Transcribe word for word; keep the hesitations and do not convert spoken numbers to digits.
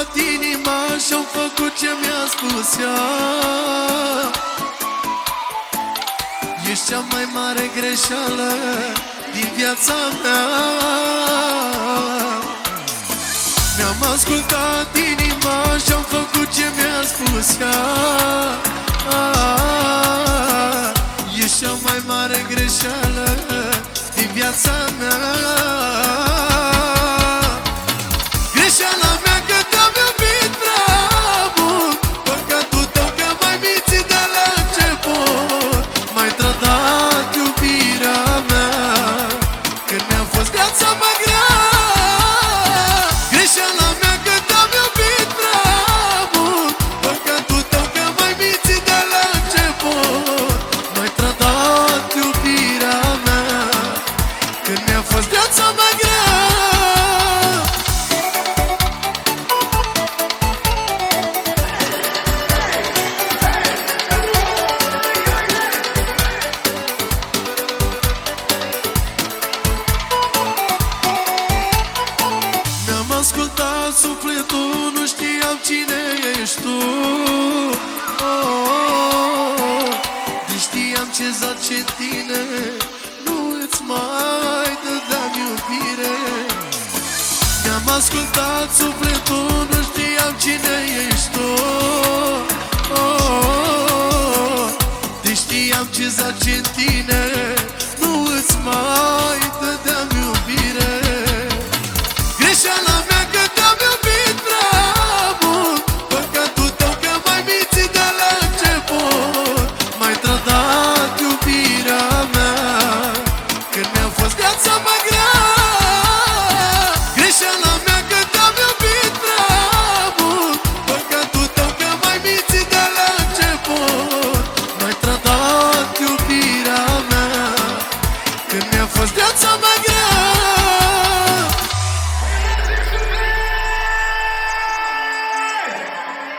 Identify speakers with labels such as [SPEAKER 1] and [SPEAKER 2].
[SPEAKER 1] ascultat inima și-am făcut ce mi-a spus ea. Ești cea mai mare greșeală din viața mea. Mi-am ascultat inima și-am făcut ce mi-a spus ea. Ești cea mai mare greșeală din viața mea. Greșeala mea că te-am iubit prea mult, păcatul tău că m-ai mințit de la început. M-ai trădat iubirea mea când mi-a fost viața mai grea. Greșeala mea că te-am iubit prea mult, păcatul tău că m-ai mințit de la început. M-ai trădat iubirea mea când mi-a fost viața mai grea. Mi-am ascultat sufletul, nu știam cine ești tu. oh, oh, oh. Deci știam ce zace în tine, nu îți mai dădeam iubire. Mi-am ascultat sufletul, nu știam cine ești tu. oh, oh, oh. Deci știam ce zace în tine,